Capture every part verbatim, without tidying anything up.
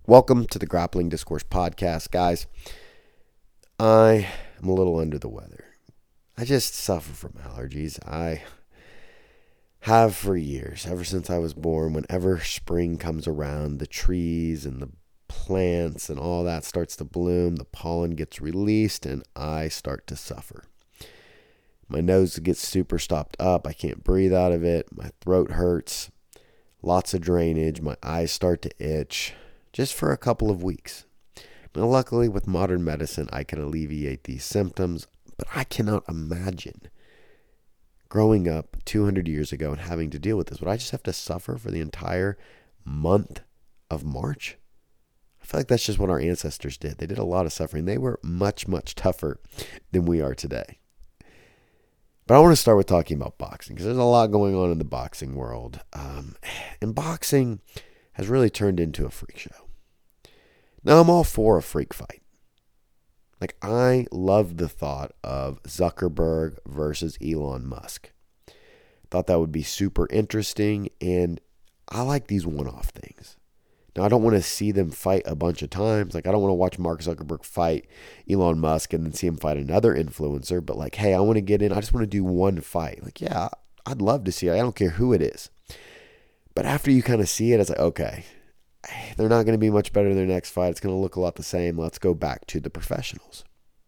Welcome to the Grappling Discourse Podcast, guys. I am a little under the weather. I just suffer from allergies. I have for years, ever since I was born. Whenever spring comes around, the trees and the plants and all that starts to bloom, the pollen gets released, and I start to suffer. My nose gets super stopped up. I can't breathe out of it. My throat hurts. Lots of drainage. My eyes start to itch. Just for a couple of weeks. Now, luckily, with modern medicine, I can alleviate these symptoms, but I cannot imagine growing up two hundred years ago and having to deal with this. Would I just have to suffer for the entire month of March? I feel like that's just what our ancestors did. They did a lot of suffering. They were much, much tougher than we are today. But I want to start with talking about boxing, because there's a lot going on in the boxing world. Um, and boxing has really turned into a freak show. Now, I'm all for a freak fight. Like, I love the thought of Zuckerberg versus Elon Musk. Thought that would be super interesting, and I like these one-off things. Now, I don't want to see them fight a bunch of times. Like, I don't want to watch Mark Zuckerberg fight Elon Musk and then see him fight another influencer. But like, hey, I want to get in. I just want to do one fight. Like, yeah, I'd love to see it. I don't care who it is. But after you kind of see it, it's like, okay, they're not going to be much better in their next fight. It's going to look a lot the same. Let's go back to the professionals.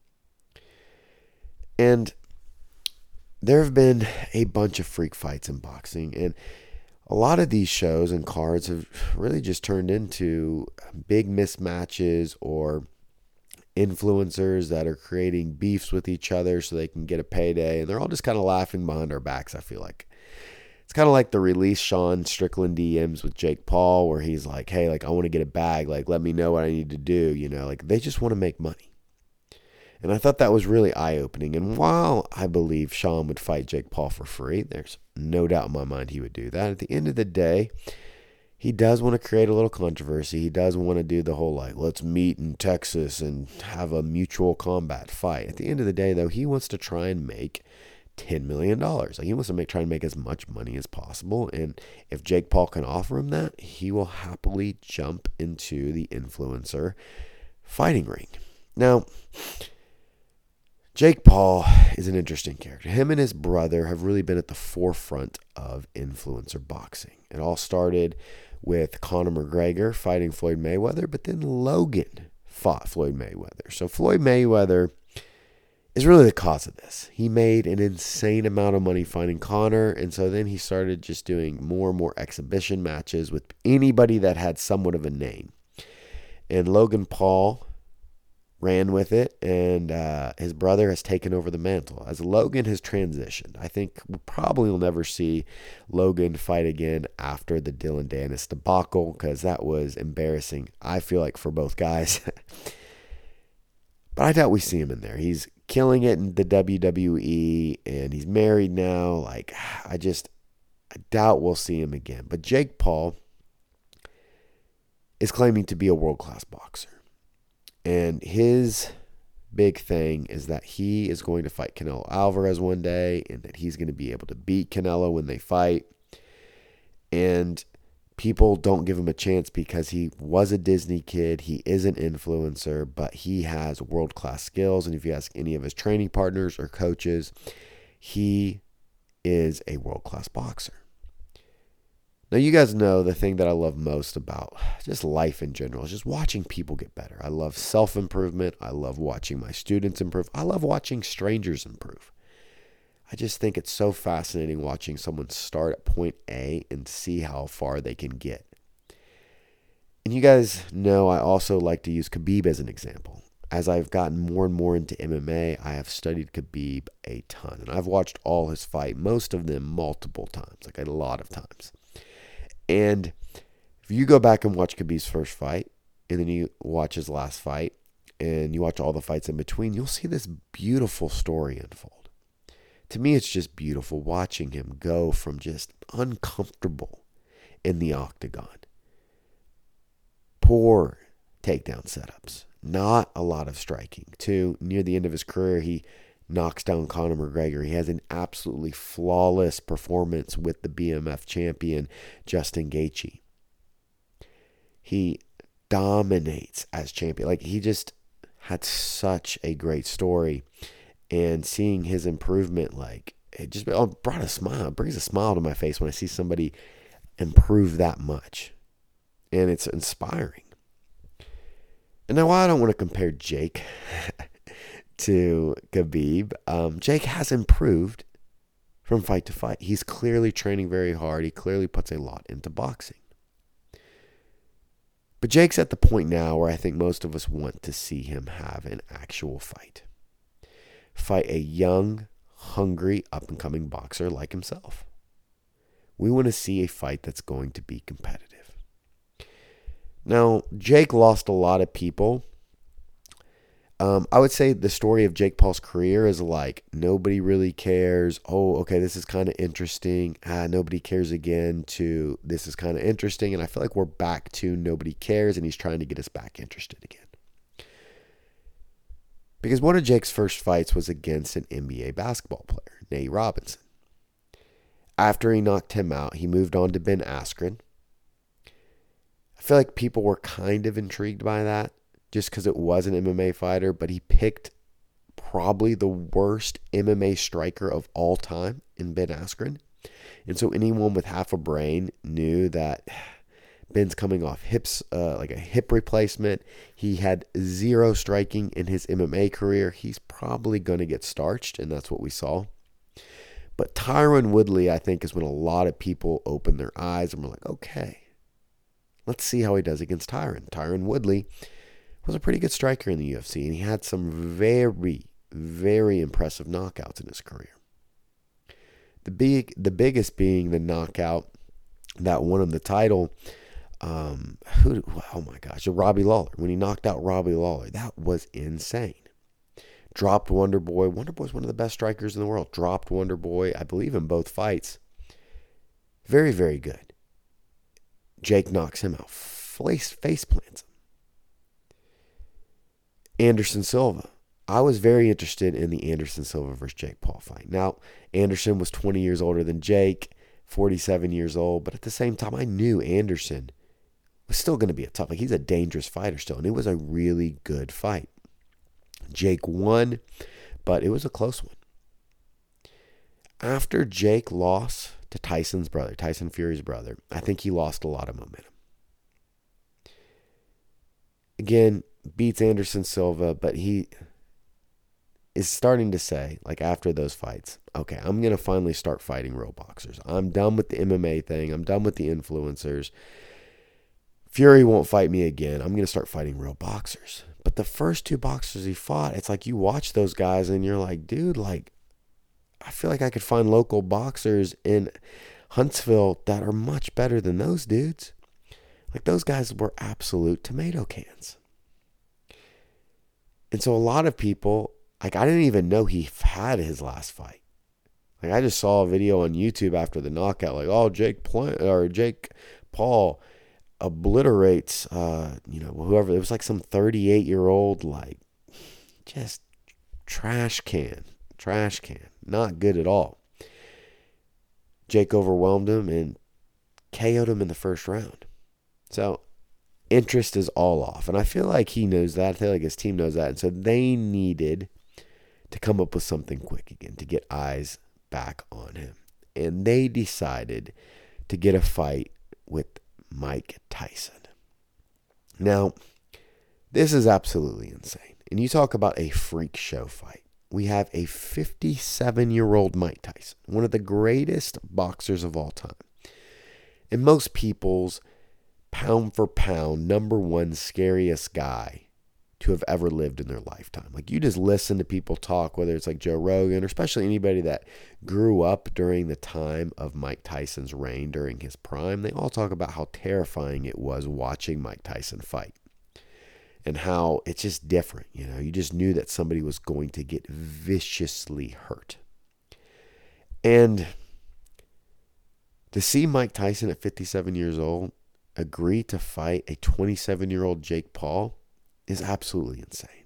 And there have been a bunch of freak fights in boxing. And a lot of these shows and cards have really just turned into big mismatches or influencers that are creating beefs with each other so they can get a payday. And they're all just kind of laughing behind our backs, I feel like. It's kind of like the release Sean Strickland D Ms with Jake Paul, where he's like, hey, like, I want to get a bag. Like, let me know what I need to do. You know, like, they just want to make money. And I thought that was really eye-opening. And while I believe Sean would fight Jake Paul for free, there's no doubt in my mind he would do that. At the end of the day, he does want to create a little controversy. He does want to do the whole, like, let's meet in Texas and have a mutual combat fight. At the end of the day, though, he wants to try and make ten million dollars. Like, he wants to make try and make as much money as possible. And if Jake Paul can offer him that, he will happily jump into the influencer fighting ring. Now, Jake Paul is an interesting character. Him and his brother have really been at the forefront of influencer boxing. It all started with Conor McGregor fighting Floyd Mayweather, but then Logan fought Floyd Mayweather. So Floyd Mayweather is really the cause of this. He made an insane amount of money fighting Conor, and so then he started just doing more and more exhibition matches with anybody that had somewhat of a name. And Logan Paul ran with it, and uh, his brother has taken over the mantle. As Logan has transitioned, I think we probably will never see Logan fight again after the Dylan Dennis debacle, because that was embarrassing, I feel like, for both guys. But I doubt we see him in there. He's killing it in the W W E, and he's married now. Like, I just, I doubt we'll see him again. But Jake Paul is claiming to be a world-class boxer. And his big thing is that he is going to fight Canelo Alvarez one day, and that he's going to be able to beat Canelo when they fight. And people don't give him a chance because he was a Disney kid. He is an influencer, but he has world-class skills. And if you ask any of his training partners or coaches, he is a world-class boxer. Now, you guys know the thing that I love most about just life in general is just watching people get better. I love self-improvement. I love watching my students improve. I love watching strangers improve. I just think it's so fascinating watching someone start at point A and see how far they can get. And you guys know I also like to use Khabib as an example. As I've gotten more and more into M M A, I have studied Khabib a ton. And I've watched all his fight, most of them multiple times, like a lot of times. And if you go back and watch Khabib's first fight, and then you watch his last fight, and you watch all the fights in between, you'll see this beautiful story unfold. To me, it's just beautiful watching him go from just uncomfortable in the octagon. Poor takedown setups. Not a lot of striking. To near the end of his career, he knocks down Conor McGregor. He has an absolutely flawless performance with the B M F champion, Justin Gaethje. He dominates as champion. Like, he just had such a great story, and seeing his improvement, like, it just oh, brought a smile, it brings a smile to my face when I see somebody improve that much, and it's inspiring. And now, while I don't want to compare Jake to Khabib, um, Jake has improved from fight to fight. He's clearly training very hard. He clearly puts a lot into boxing. But Jake's at the point now where I think most of us want to see him have an actual fight. Fight a young, hungry, up-and-coming boxer like himself. We want to see a fight that's going to be competitive. Now, Jake lost a lot of people. Um, I would say the story of Jake Paul's career is like, nobody really cares. Oh, okay, this is kind of interesting. Ah, nobody cares again, to this is kind of interesting. And I feel like we're back to nobody cares, and he's trying to get us back interested again. Because one of Jake's first fights was against an N B A basketball player, Nate Robinson. After he knocked him out, he moved on to Ben Askren. I feel like people were kind of intrigued by that, just because it was an M M A fighter, but he picked probably the worst M M A striker of all time in Ben Askren. And so anyone with half a brain knew that Ben's coming off hips, uh, like a hip replacement. He had zero striking in his M M A career. He's probably going to get starched, and that's what we saw. But Tyron Woodley, I think, is when a lot of people open their eyes and were like, okay, let's see how he does against Tyron. Tyron Woodley was a pretty good striker in the U F C, and he had some very, very impressive knockouts in his career. The big, the biggest being the knockout that won him the title. Um, who? Oh my gosh, Robbie Lawler. When he knocked out Robbie Lawler, that was insane. Dropped Wonder Boy. Wonder Boy's one of the best strikers in the world. Dropped Wonder Boy, I believe, in both fights. Very, very good. Jake knocks him out. Face, face plants him. Anderson Silva. I was very interested in the Anderson Silva versus Jake Paul fight. Now, Anderson was twenty years older than Jake, forty-seven years old, but at the same time, I knew Anderson was still going to be a tough, like, he's a dangerous fighter still, and it was a really good fight. Jake won, but it was a close one. After Jake lost to Tyson's brother, Tyson Fury's brother, I think he lost a lot of momentum. Again, beats Anderson Silva, but he is starting to say, like, after those fights, okay, I'm going to finally start fighting real boxers. I'm done with the M M A thing. I'm done with the influencers. Fury won't fight me again. I'm going to start fighting real boxers. But the first two boxers he fought, it's like you watch those guys and you're like, dude, like, I feel like I could find local boxers in Huntsville that are much better than those dudes. Like, those guys were absolute tomato cans. And so a lot of people, like, I didn't even know he had his last fight. Like, I just saw a video on YouTube after the knockout, like, oh, Jake Pl- or Jake Paul obliterates, uh, you know, whoever. It was like some thirty-eight-year-old, like, just trash can, trash can. Not good at all. Jake overwhelmed him and K O'd him in the first round. So interest is all off. And I feel like he knows that. I feel like his team knows that. And so they needed to come up with something quick again to get eyes back on him. And they decided to get a fight with Mike Tyson. Now, this is absolutely insane. And you talk about a freak show fight. We have a fifty-seven-year-old Mike Tyson, one of the greatest boxers of all time. And most people's pound for pound, number one scariest guy to have ever lived in their lifetime. Like, you just listen to people talk, whether it's like Joe Rogan or especially anybody that grew up during the time of Mike Tyson's reign during his prime. They all talk about how terrifying it was watching Mike Tyson fight and how it's just different. You know, you just knew that somebody was going to get viciously hurt. And to see Mike Tyson at fifty-seven years old agree to fight a twenty-seven-year-old Jake Paul is absolutely insane.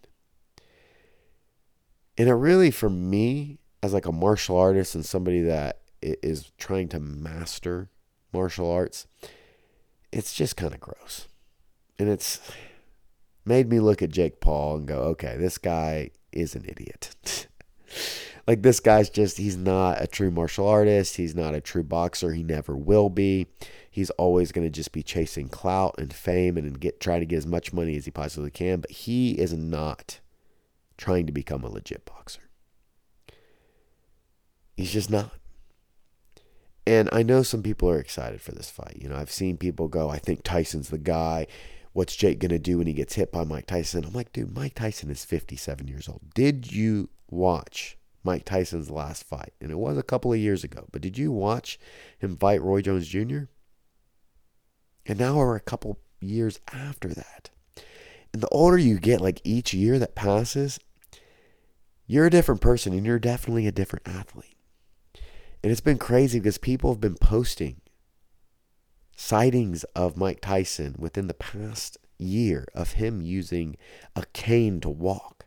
And it really, for me, as like a martial artist and somebody that is trying to master martial arts, it's just kind of gross. And it's made me look at Jake Paul and go, okay, this guy is an idiot. Like, this guy's just, he's not a true martial artist. He's not a true boxer. He never will be. He's always going to just be chasing clout and fame and get try to get as much money as he possibly can. But he is not trying to become a legit boxer. He's just not. And I know some people are excited for this fight. You know, I've seen people go, I think Tyson's the guy. What's Jake going to do when he gets hit by Mike Tyson? I'm like, dude, Mike Tyson is fifty-seven years old. Did you watch Mike Tyson's last fight? And it was a couple of years ago. But did you watch him fight Roy Jones Junior? And now we're a couple years after that. And the older you get, like each year that passes, you're a different person and you're definitely a different athlete. And it's been crazy because people have been posting sightings of Mike Tyson within the past year of him using a cane to walk.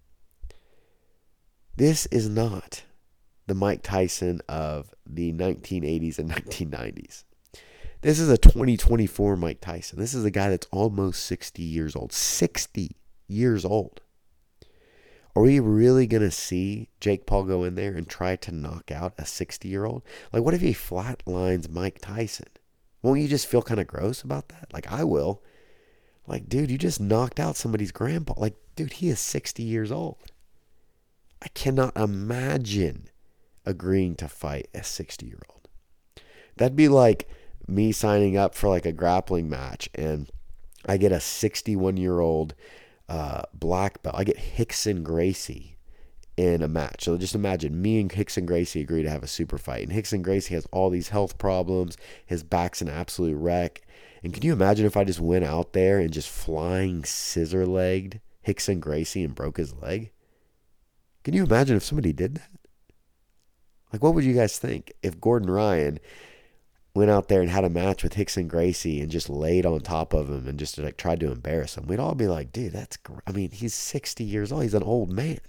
This is not the Mike Tyson of the nineteen eighties and nineteen nineties. This is a twenty twenty-four Mike Tyson. This is a guy that's almost sixty years old. sixty years old. Are we really going to see Jake Paul go in there and try to knock out a sixty-year-old? Like, what if he flatlines Mike Tyson? Won't you just feel kind of gross about that? Like, I will. Like, dude, you just knocked out somebody's grandpa. Like, dude, he is sixty years old. I cannot imagine agreeing to fight a sixty-year-old. That'd be like me signing up for like a grappling match and I get a sixty-one-year-old uh, black belt. I get Rickson Gracie in a match. So just imagine me and Rickson Gracie agree to have a super fight. And Rickson Gracie has all these health problems. His back's an absolute wreck. And can you imagine if I just went out there and just flying scissor-legged Rickson Gracie and broke his leg? Can you imagine if somebody did that? Like, what would you guys think if Gordon Ryan went out there and had a match with Rickson Gracie and just laid on top of him and just like tried to embarrass him? We'd all be like, dude, that's, gr- I mean, he's sixty years old. He's an old man.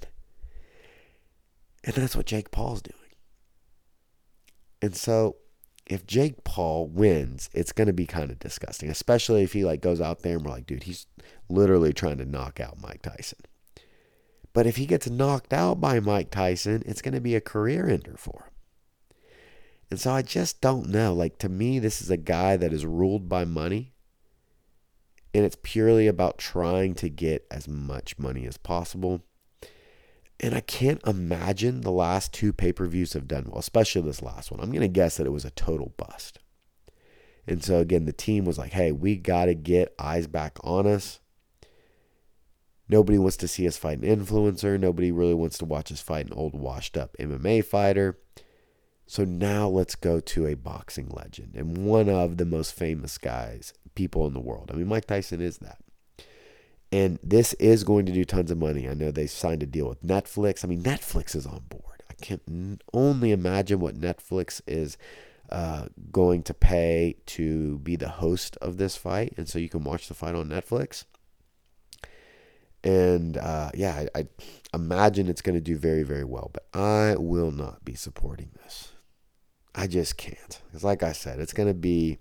And that's what Jake Paul's doing. And so if Jake Paul wins, it's going to be kind of disgusting, especially if he like goes out there and we're like, dude, he's literally trying to knock out Mike Tyson. But if he gets knocked out by Mike Tyson, it's going to be a career ender for him. And so I just don't know. Like, to me, this is a guy that is ruled by money. And it's purely about trying to get as much money as possible. And I can't imagine the last two pay-per-views have done well, especially this last one. I'm going to guess that it was a total bust. And so, again, the team was like, hey, we got to get eyes back on us. Nobody wants to see us fight an influencer. Nobody really wants to watch us fight an old washed-up M M A fighter. So now let's go to a boxing legend and one of the most famous guys, people in the world. I mean, Mike Tyson is that. And this is going to do tons of money. I know they signed a deal with Netflix. I mean, Netflix is on board. I can only imagine what Netflix is uh, going to pay to be the host of this fight. And so you can watch the fight on Netflix. And uh, yeah, I, I imagine it's going to do very, very well. But I will not be supporting this. I just can't. Because like I said, it's going to be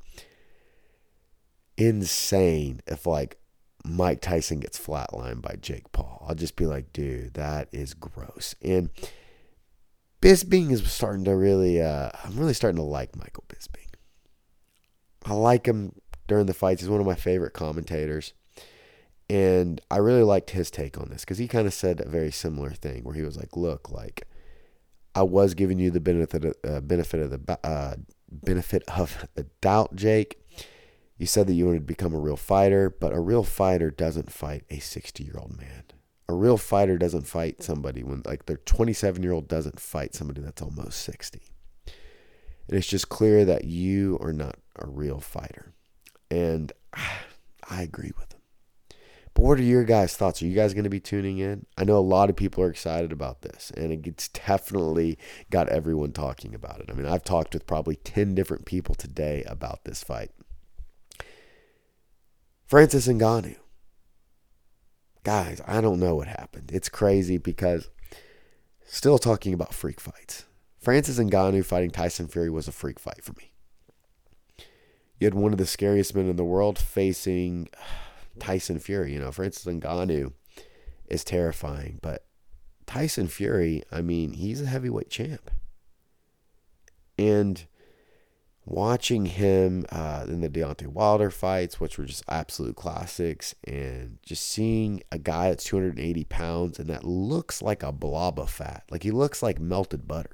insane if like Mike Tyson gets flatlined by Jake Paul. I'll just be like, dude, that is gross. And Bisping is starting to really, uh, I'm really starting to like Michael Bisping. I like him during the fights. He's one of my favorite commentators. And I really liked his take on this because he kind of said a very similar thing where he was like, look, like, I was giving you the benefit of, uh, benefit of the uh, benefit of the doubt, Jake. You said that you wanted to become a real fighter, but a real fighter doesn't fight a sixty-year-old man. A real fighter doesn't fight somebody when, like, their twenty-seven-year-old doesn't fight somebody that's almost sixty. And it's just clear that you are not a real fighter. And I agree with him. But what are your guys' thoughts? Are you guys going to be tuning in? I know a lot of people are excited about this, and it's definitely got everyone talking about it. I mean, I've talked with probably ten different people today about this fight. Francis Ngannou. Guys, I don't know what happened. It's crazy because still talking about freak fights. Francis Ngannou fighting Tyson Fury was a freak fight for me. You had one of the scariest men in the world facing Tyson Fury. You know, Francis Ngannou is terrifying, but Tyson Fury, I mean, he's a heavyweight champ. And watching him uh, in the Deontay Wilder fights, which were just absolute classics, and just seeing a guy that's two hundred eighty pounds and that looks like a blob of fat. Like, he looks like melted butter.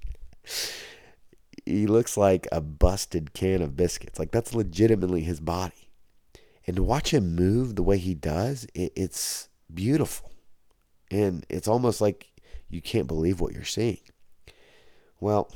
He looks like a busted can of biscuits. Like, that's legitimately his body. And to watch him move the way he does, it, it's beautiful. And it's almost like you can't believe what you're seeing. Well,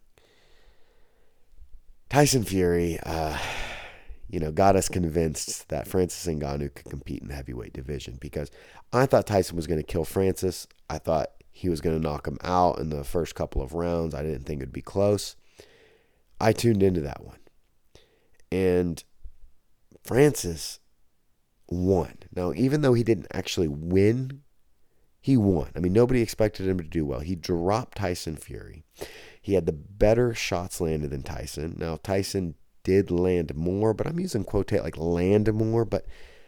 Tyson Fury, uh, you know, got us convinced that Francis Ngannou could compete in the heavyweight division, because I thought Tyson was going to kill Francis. I thought he was going to knock him out in the first couple of rounds. I didn't think it would be close. I tuned into that one. And Francis won. Now, even though he didn't actually win, he won. I mean, nobody expected him to do well. He dropped Tyson Fury. He had the better shots landed than Tyson. Now, Tyson did land more, but I'm using quotate like land more, but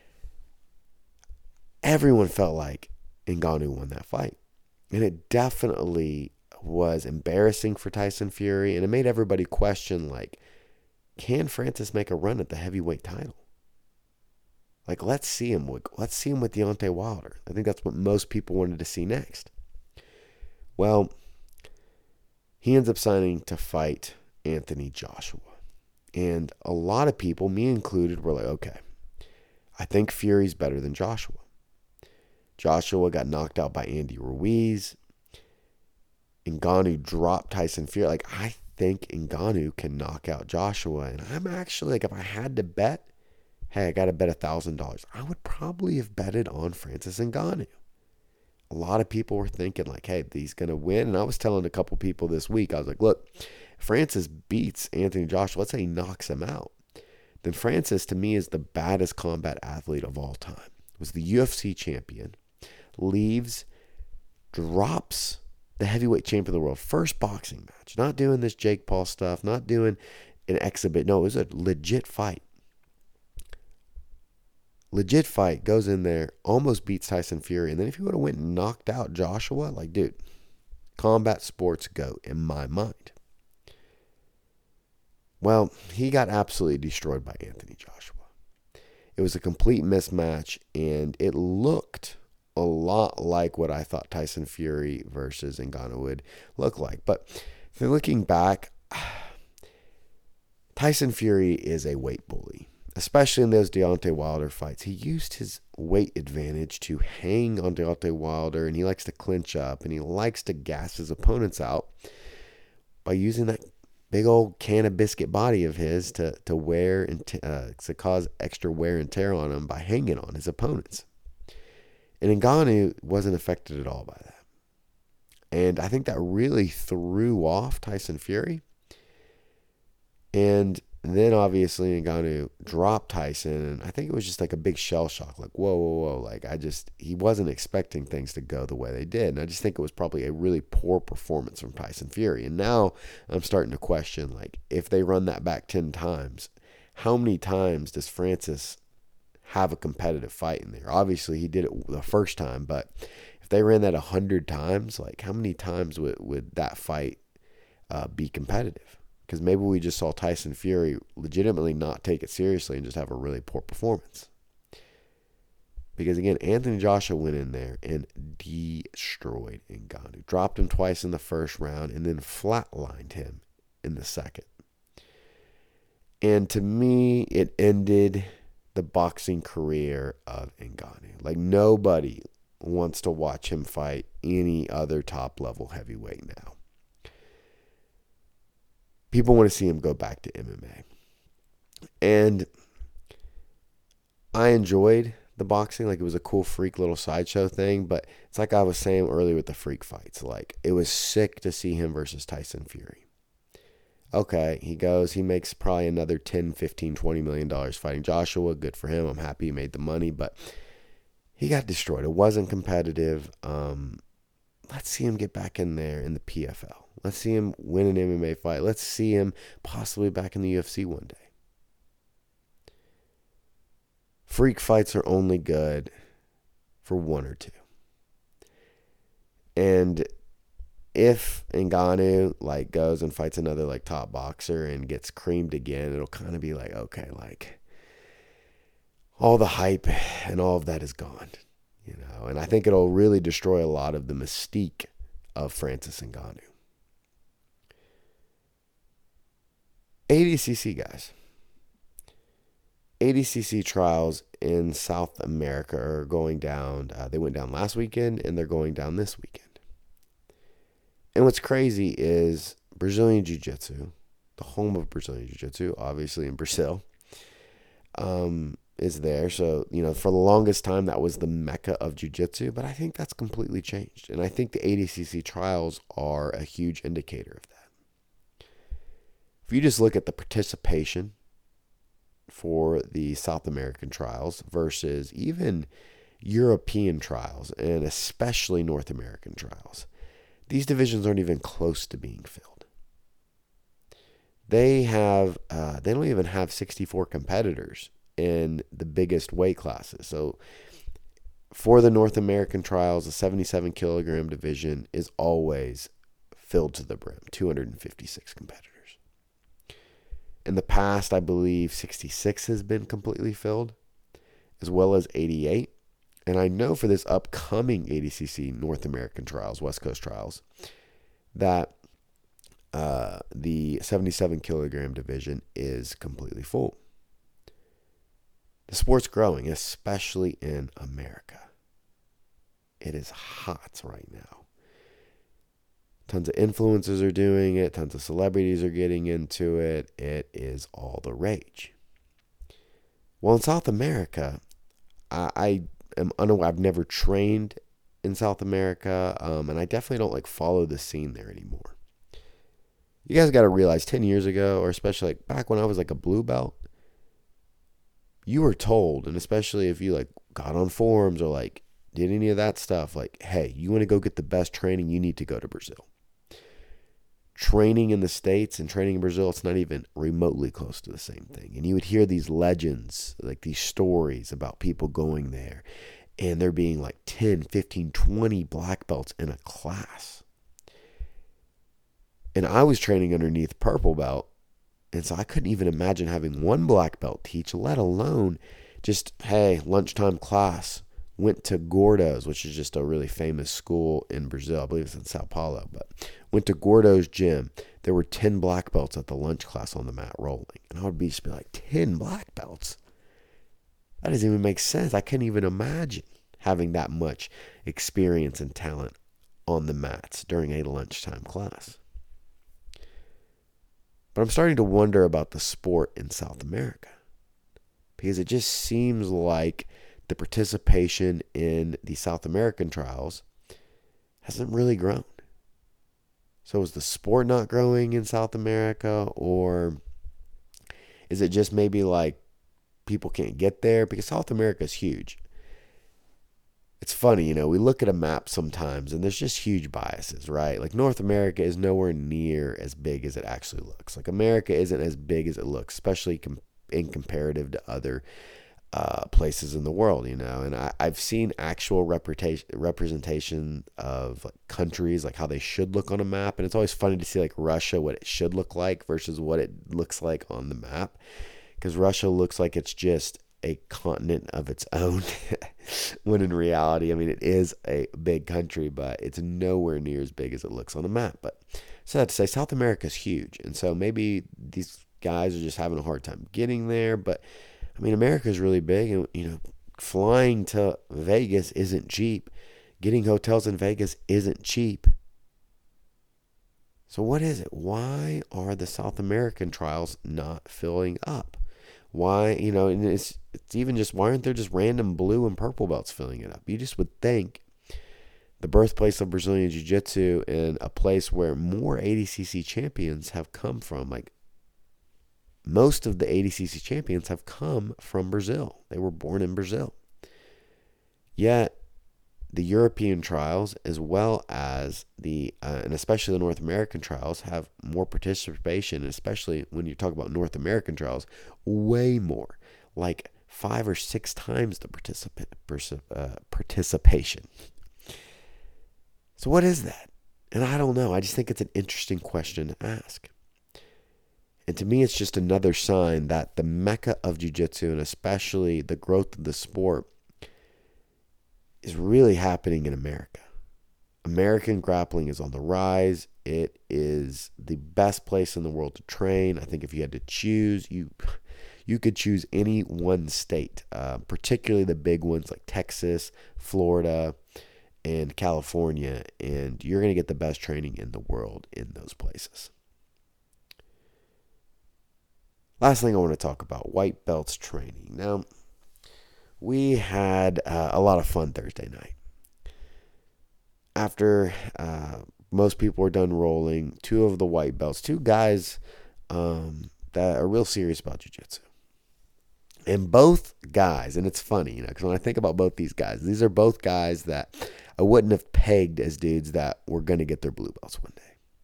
everyone felt like Ngannou won that fight. And it definitely was embarrassing for Tyson Fury, and it made everybody question, like, can Francis make a run at the heavyweight title? Like, let's see him. Let's see him with Deontay Wilder. I think that's what most people wanted to see next. Well, he ends up signing to fight Anthony Joshua. And a lot of people, me included, were like, okay, I think Fury's better than Joshua. Joshua got knocked out by Andy Ruiz. Ngannou dropped Tyson Fury. Like, I think Ngannou can knock out Joshua. And I'm actually, like, if I had to bet, hey, I got to bet one thousand dollars. I would probably have betted on Francis Ngannou. A lot of people were thinking, like, hey, he's going to win. And I was telling a couple people this week, I was like, look, Francis beats Anthony Joshua. Let's say he knocks him out. Then Francis, to me, is the baddest combat athlete of all time. Was the U F C champion. Leaves, drops the heavyweight champion of the world. First boxing match. Not doing this Jake Paul stuff. Not doing an exhibit. No, it was a legit fight. Legit fight, goes in there, almost beats Tyson Fury. And then if he would have went and knocked out Joshua, like, dude, combat sports GOAT in my mind. Well, he got absolutely destroyed by Anthony Joshua. It was a complete mismatch, and it looked a lot like what I thought Tyson Fury versus Ngannou would look like. But if you're looking back, Tyson Fury is a weight bully. Especially in those Deontay Wilder fights. He used his weight advantage to hang on Deontay Wilder, and he likes to clinch up, and he likes to gas his opponents out by using that big old can of biscuit body of his to, to wear and t- uh, to cause extra wear and tear on him by hanging on his opponents. And Ngannou wasn't affected at all by that. And I think that really threw off Tyson Fury. And then obviously Ngannou dropped Tyson, and I think it was just like a big shell shock. Like, whoa, whoa, whoa. Like, I just, he wasn't expecting things to go the way they did. And I just think it was probably a really poor performance from Tyson Fury. And now I'm starting to question, like, if they run that back ten times, how many times does Francis have a competitive fight in there? Obviously, he did it the first time, but if they ran that one hundred times, like, how many times would, would that fight uh, be competitive? Because maybe we just saw Tyson Fury legitimately not take it seriously and just have a really poor performance. Because again, Anthony Joshua went in there and destroyed Ngannou. Dropped him twice in the first round and then flatlined him in the second. And to me, it ended the boxing career of Ngannou. Like, nobody wants to watch him fight any other top level heavyweight now. People want to see him go back to M M A. And I enjoyed the boxing. Like, it was a cool freak little sideshow thing. But it's like I was saying earlier with the freak fights. Like, it was sick to see him versus Tyson Fury. Okay, he goes, he makes probably another ten, fifteen, twenty million dollars fighting Joshua. Good for him. I'm happy he made the money. But he got destroyed. It wasn't competitive. Um, let's see him get back in there in the P F L. Let's see him win an M M A fight. Let's see him possibly back in the U F C one day. freak fights are only good for one or two. And if Ngannou like goes and fights another like top boxer and gets creamed again, it'll kind of be like, okay, like all the hype and all of that is gone, you know. And I think it'll really destroy a lot of the mystique of Francis Ngannou. A D C C, guys. A D C C trials in South America are going down. Uh, they went down last weekend, and they're going down this weekend. And what's crazy is Brazilian Jiu-Jitsu, the home of Brazilian Jiu-Jitsu, obviously in Brazil, um, is there. So, you know, for the longest time, that was the mecca of Jiu-Jitsu, but I think that's completely changed. And I think the A D C C trials are a huge indicator of that. If you just look at the participation for the South American trials versus even European trials, and especially North American trials, these divisions aren't even close to being filled. They have, uh, they don't even have sixty-four competitors in the biggest weight classes. So for the North American trials, the seventy-seven kilogram division is always filled to the brim, two hundred fifty-six competitors. In the past, I believe sixty-six has been completely filled, as well as eighty-eight. And I know for this upcoming A D C C North American trials, West Coast trials, that uh, the seventy-seven kilogram division is completely full. The sport's growing, especially in America. It is hot right now. Tons of influencers are doing it. Tons of celebrities are getting into it. It is all the rage. Well, in South America, I... I am unaware. I've never trained in South America, um, and I definitely don't like follow the scene there anymore. You guys got to realize ten years ago, or especially like back when I was like a blue belt, you were told, and especially if you like got on forums or like did any of that stuff, like, hey, you want to go get the best training, you need to go to Brazil. Training in the States and training in Brazil, it's not even remotely close to the same thing. And you would hear these legends, like these stories about people going there and there being like ten, fifteen, twenty black belts in a class. And I was training underneath purple belt. And so I couldn't even imagine having one black belt teach, let alone just, hey, lunchtime class. Went to Gordo's, which is just a really famous school in Brazil. I believe it's in Sao Paulo, but went to Gordo's gym. There were ten black belts at the lunch class on the mat rolling. And I would be just be like, ten black belts? That doesn't even make sense. I couldn't even imagine having that much experience and talent on the mats during a lunchtime class. But I'm starting to wonder about the sport in South America, because it just seems like the participation in the South American trials hasn't really grown. So is the sport not growing in South America, or is it just maybe like people can't get there? Because South America is huge. It's funny, you know, we look at a map sometimes and there's just huge biases, right? Like North America is nowhere near as big as it actually looks. Like America isn't as big as it looks, especially com- in comparative to other Uh, places in the world, you know. And I, I've seen actual representation representation of like countries, like how they should look on a map, and it's always funny to see like Russia, what it should look like versus what it looks like on the map, because Russia looks like it's just a continent of its own when in reality, I mean, it is a big country, but it's nowhere near as big as it looks on a map. But so that to say, South America is huge, and so maybe these guys are just having a hard time getting there. But I mean, America is really big, and, you know, flying to Vegas isn't cheap. Getting hotels in Vegas isn't cheap. So what is it? Why are the South American trials not filling up? Why, you know, and it's, it's even just, why aren't there just random blue and purple belts filling it up? You just would think the birthplace of Brazilian Jiu-Jitsu and a place where more A D C C champions have come from, like, most of the A D C C champions have come from Brazil. They were born in Brazil. Yet, the European trials, as well as the, uh, and especially the North American trials, have more participation, especially when you talk about North American trials, way more, like five or six times the participa- uh, participation. So what is that? And I don't know. I just think it's an interesting question to ask. And to me, it's just another sign that the mecca of jiu-jitsu, and especially the growth of the sport, is really happening in America. American grappling is on the rise. It is the best place in the world to train. I think if you had to choose, you you could choose any one state, uh, particularly the big ones like Texas, Florida, and California, and you're going to get the best training in the world in those places. Last thing I want to talk about, white belts training. Now, we had uh, a lot of fun Thursday night. After uh, most people were done rolling, two of the white belts, two guys um, that are real serious about jiu-jitsu. And both guys, and it's funny, you know, because when I think about both these guys, these are both guys that I wouldn't have pegged as dudes that were going to get their blue belts one day.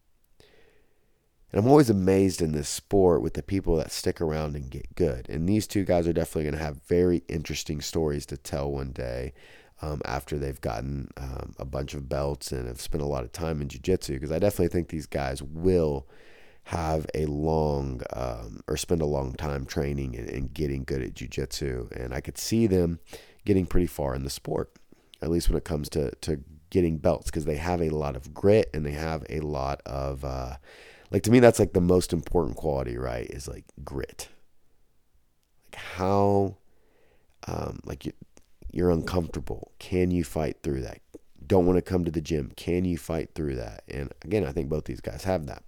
And I'm always amazed in this sport with the people that stick around and get good. And these two guys are definitely going to have very interesting stories to tell one day um, after they've gotten um, a bunch of belts and have spent a lot of time in jiu-jitsu, because I definitely think these guys will have a long um, or spend a long time training and, and getting good at jiu-jitsu. And I could see them getting pretty far in the sport, at least when it comes to, to getting belts, because they have a lot of grit and they have a lot of, uh, like, to me, that's like the most important quality, right? Is like grit. Like how, um, like you, you're uncomfortable. Can you fight through that? Don't want to come to the gym. Can you fight through that? And again, I think both these guys have that.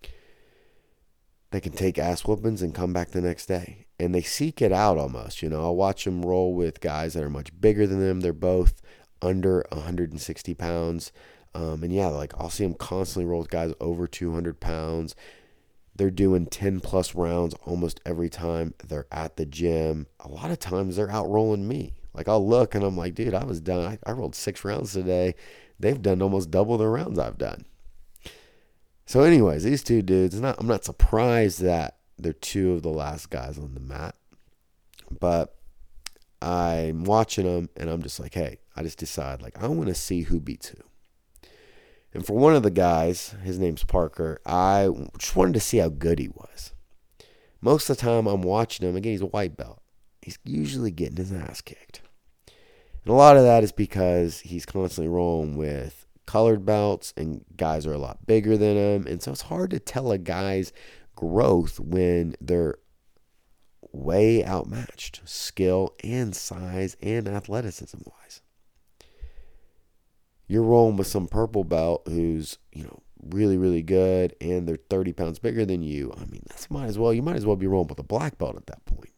They can take ass whoopings and come back the next day. And they seek it out almost. You know, I'll watch them roll with guys that are much bigger than them. They're both under one hundred sixty pounds. Um, and yeah, like I'll see them constantly roll with guys over two hundred pounds. They're doing ten plus rounds almost every time they're at the gym. A lot of times they're out rolling me. Like I'll look and I'm like, dude, I was done. I, I rolled six rounds today. They've done almost double the rounds I've done. So anyways, these two dudes, not, I'm not surprised that they're two of the last guys on the mat. But I'm watching them and I'm just like, hey, I just decide, like, I want to see who beats who. And for one of the guys, his name's Parker, I just wanted to see how good he was. Most of the time I'm watching him, again, he's a white belt. He's usually getting his ass kicked. And a lot of that is because he's constantly rolling with colored belts and guys are a lot bigger than him. And so it's hard to tell a guy's growth when they're way outmatched, skill and size and athleticism wise. You're rolling with some purple belt who's, you know, really, really good and they're thirty pounds bigger than you. I mean, that's might as well, you might as well be rolling with a black belt at that point.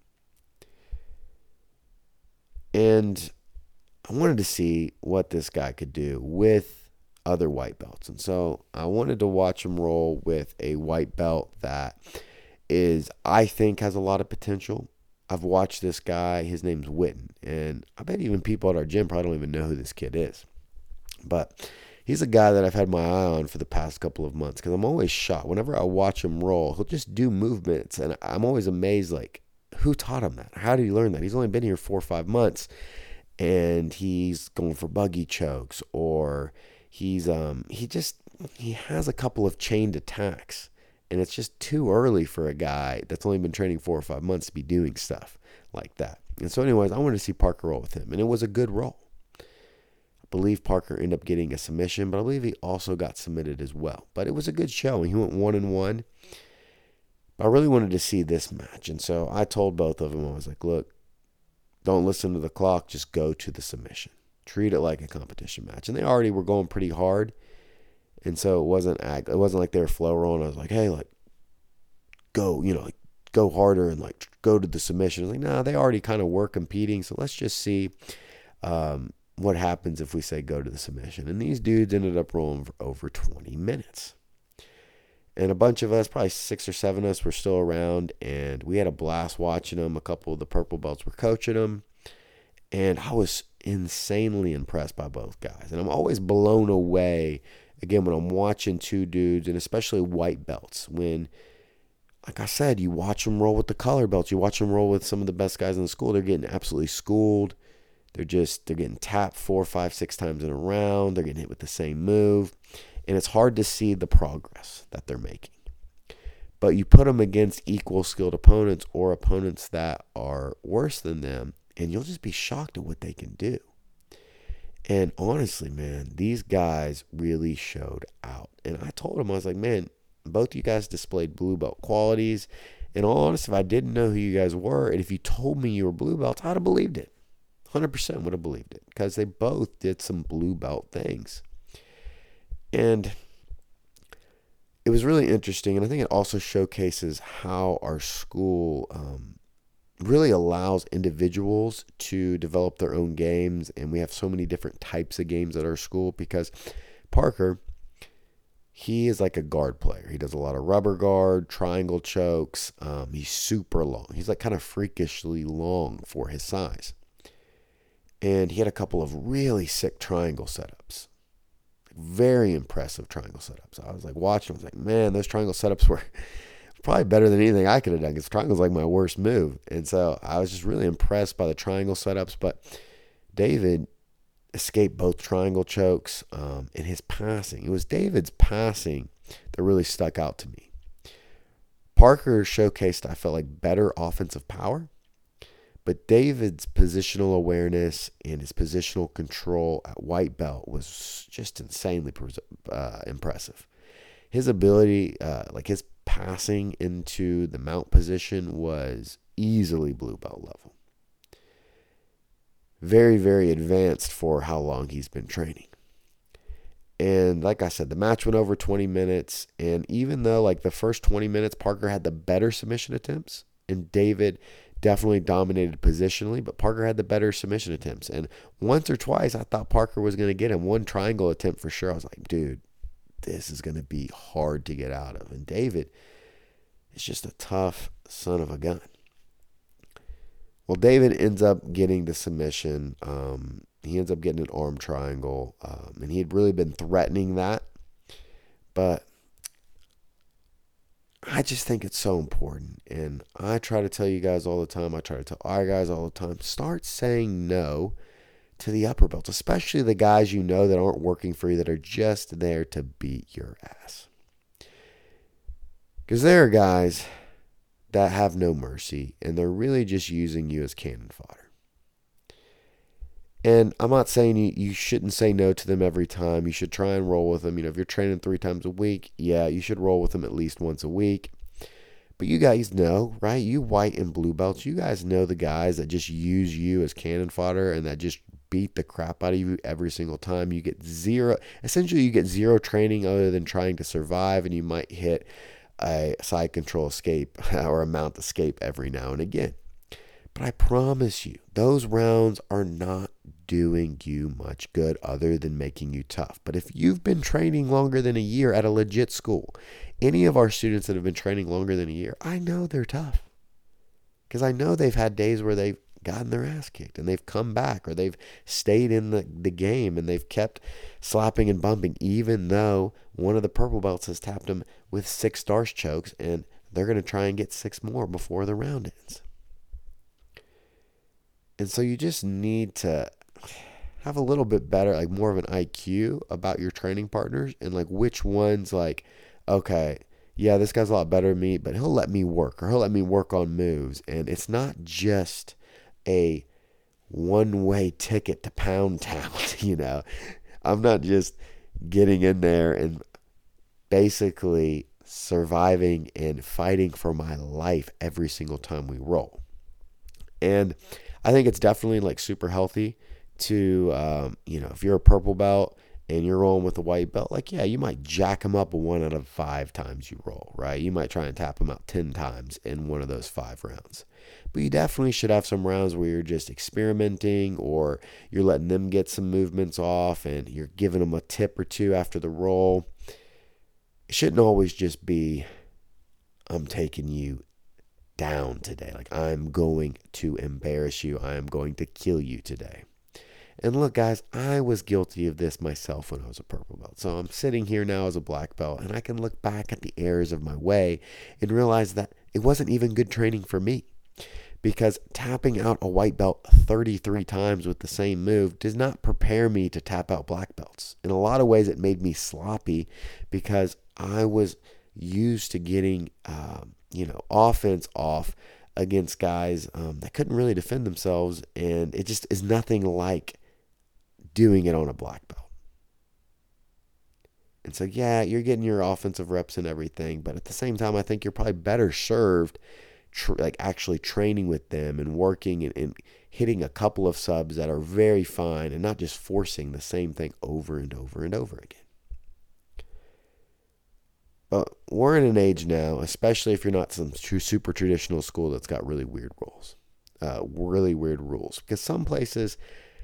And I wanted to see what this guy could do with other white belts. And so I wanted to watch him roll with a white belt that is, I think, has a lot of potential. I've watched this guy. His name's Witten. And I bet even people at our gym probably don't even know who this kid is. But he's a guy that I've had my eye on for the past couple of months because I'm always shocked. Whenever I watch him roll, he'll just do movements. And I'm always amazed, like, who taught him that? How did he learn that? He's only been here four or five months. And he's going for buggy chokes, or he's um he just he has a couple of chained attacks, and it's just too early for a guy that's only been training four or five months to be doing stuff like that. And so, anyways, I wanted to see Parker roll with him, and it was a good roll. I believe Parker ended up getting a submission, but I believe he also got submitted as well. But it was a good showing. He went one and one. I really wanted to see this match, and so I told both of them, I was like, look, don't listen to the clock. Just go to the submission. Treat it like a competition match. And they already were going pretty hard. And so it wasn't it wasn't like they were flow rolling. I was like, hey, like, go, you know, like, go harder and, like, go to the submission. I was like, nah, they already kind of were competing. So let's just see um, what happens if we say go to the submission. And these dudes ended up rolling for over twenty minutes. And a bunch of us, probably six or seven of us, were still around, and we had a blast watching them. A couple of the purple belts were coaching them, and I was insanely impressed by both guys. And I'm always blown away, again, when I'm watching two dudes, and especially white belts, when like I said, you watch them roll with the color belts. You watch them roll with some of the best guys in the school. They're getting absolutely schooled. They're just, they're getting tapped four, five, six times in a round. They're getting hit with the same move. And it's hard to see the progress that they're making. But you put them against equal skilled opponents or opponents that are worse than them, and you'll just be shocked at what they can do. And honestly, man, these guys really showed out. And I told them, I was like, man, both you guys displayed blue belt qualities. In all honesty, if I didn't know who you guys were, and if you told me you were blue belts, I'd have believed it. one hundred percent would have believed it, because they both did some blue belt things. And it was really interesting, and I think it also showcases how our school um, really allows individuals to develop their own games, and we have so many different types of games at our school, because Parker, he is like a guard player. He does a lot of rubber guard, triangle chokes. Um, he's super long. He's like kind of freakishly long for his size. And he had a couple of really sick triangle setups. Very impressive triangle setups. I was like watching, I was like, man, those triangle setups were probably better than anything I could have done, because triangle's like my worst move. And so I was just really impressed by the triangle setups. But David escaped both triangle chokes, um, and his passing. It was David's passing that really stuck out to me. Parker showcased, I felt like, better offensive power. But David's positional awareness and his positional control at white belt was just insanely uh, impressive. His ability, uh, like his passing into the mount position, was easily blue belt level. Very, very advanced for how long he's been training. And like I said, the match went over twenty minutes. And even though like the first twenty minutes, Parker had the better submission attempts, and David definitely dominated positionally, but Parker had the better submission attempts. And once or twice, I thought Parker was going to get him. One triangle attempt for sure. I was like, dude, this is going to be hard to get out of. And David is just a tough son of a gun. Well, David ends up getting the submission. Um, he ends up getting an arm triangle. Um, and he had really been threatening that. But I just think it's so important, and I try to tell you guys all the time, I try to tell our guys all the time, start saying no to the upper belts, especially the guys you know that aren't working for you, that are just there to beat your ass. Because there are guys that have no mercy, and they're really just using you as cannon fodder. And I'm not saying you, you shouldn't say no to them every time. You should try and roll with them. You know, if you're training three times a week, yeah, you should roll with them at least once a week. But you guys know, right? You white and blue belts, you guys know the guys that just use you as cannon fodder and that just beat the crap out of you every single time. You get zero, essentially you get zero training other than trying to survive, and you might hit a side control escape or a mount escape every now and again. But I promise you, those rounds are not doing you much good other than making you tough. But if you've been training longer than a year at a legit school, any of our students that have been training longer than a year, I know they're tough. Because I know they've had days where they've gotten their ass kicked and they've come back, or they've stayed in the, the game and they've kept slapping and bumping, even though one of the purple belts has tapped them with six stars chokes, and they're going to try and get six more before the round ends. And so you just need to have a little bit better, like more of an I Q about your training partners, and like which ones, like, okay, yeah, this guy's a lot better than me, but he'll let me work, or he'll let me work on moves. And it's not just a one-way ticket to Pound Town, you know. I'm not just getting in there and basically surviving and fighting for my life every single time we roll. And I think it's definitely like super healthy to, um, you know, if you're a purple belt and you're rolling with a white belt, like, yeah, you might jack them up one out of five times you roll, right? You might try and tap them out ten times in one of those five rounds. But you definitely should have some rounds where you're just experimenting, or you're letting them get some movements off and you're giving them a tip or two after the roll. It shouldn't always just be, I'm taking you down today. Like, I'm going to embarrass you. I am going to kill you today. And look, guys, I was guilty of this myself when I was a purple belt. So I'm sitting here now as a black belt, and I can look back at the errors of my way and realize that it wasn't even good training for me. Because tapping out a white belt thirty-three times with the same move does not prepare me to tap out black belts. In a lot of ways, it made me sloppy because I was used to getting, um, you know, offense off against guys um, that couldn't really defend themselves, and it just is nothing like doing it on a black belt. And so, yeah, you're getting your offensive reps and everything, but at the same time, I think you're probably better served Tr- like actually training with them and working and, and hitting a couple of subs that are very fine and not just forcing the same thing over and over and over again. But we're in an age now, especially if you're not some true super traditional school that's got really weird rules, uh, really weird rules. Because some places,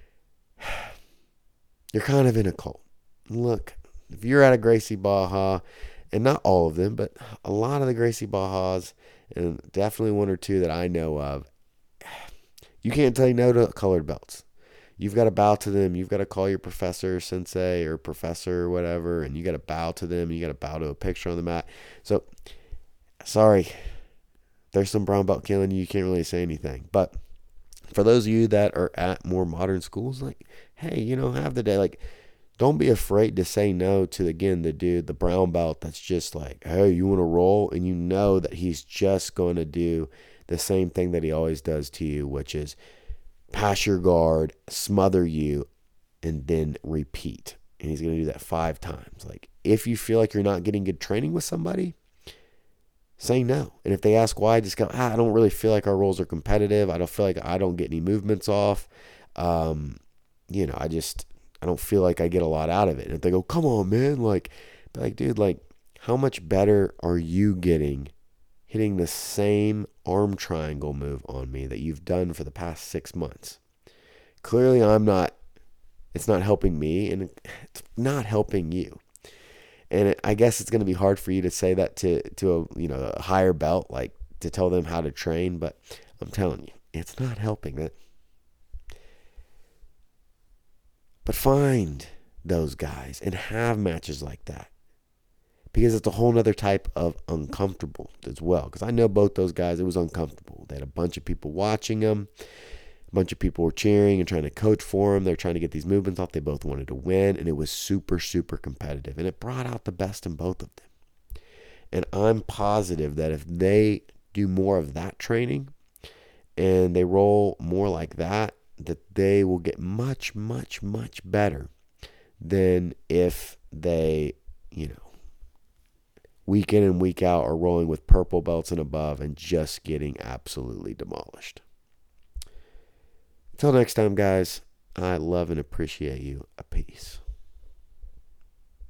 you're kind of in a cult. Look, if you're at a Gracie Barra, and not all of them, but a lot of the Gracie Barras, and definitely one or two that I know of, you can't say no to colored belts. You've got to bow to them. You've got to call your professor, sensei, or professor, or whatever, and you got to bow to them. You got to bow to a picture on the mat. So, sorry, there's some brown belt killing you. You can't really say anything. But for those of you that are at more modern schools, like, hey, you know, have the day. Like, don't be afraid to say no to, again, the dude, the brown belt that's just like, hey, you want to roll? And you know that he's just going to do the same thing that he always does to you, which is pass your guard, smother you, and then repeat. And he's going to do that five times. Like, if you feel like you're not getting good training with somebody, say no. And if they ask why, just go, ah, I don't really feel like our rolls are competitive. I don't feel like I don't get any movements off. Um, you know, I just... I don't feel like I get a lot out of it. And if they go, come on, man, like, be like, dude, like, how much better are you getting hitting the same arm triangle move on me that you've done for the past six months? Clearly, I'm not, it's not helping me, and it's not helping you. And it, I guess it's going to be hard for you to say that to, to a, you know, a higher belt, like, to tell them how to train, but I'm telling you, it's not helping. That. But find those guys and have matches like that, because it's a whole nother type of uncomfortable as well. Because I know both those guys, it was uncomfortable. They had a bunch of people watching them. A bunch of people were cheering and trying to coach for them. They're trying to get these movements off. They both wanted to win, and it was super, super competitive. And it brought out the best in both of them. And I'm positive that if they do more of that training and they roll more like that, that they will get much, much, much better than if they, you know, week in and week out are rolling with purple belts and above and just getting absolutely demolished. Until next time, guys, I love and appreciate you. A peace.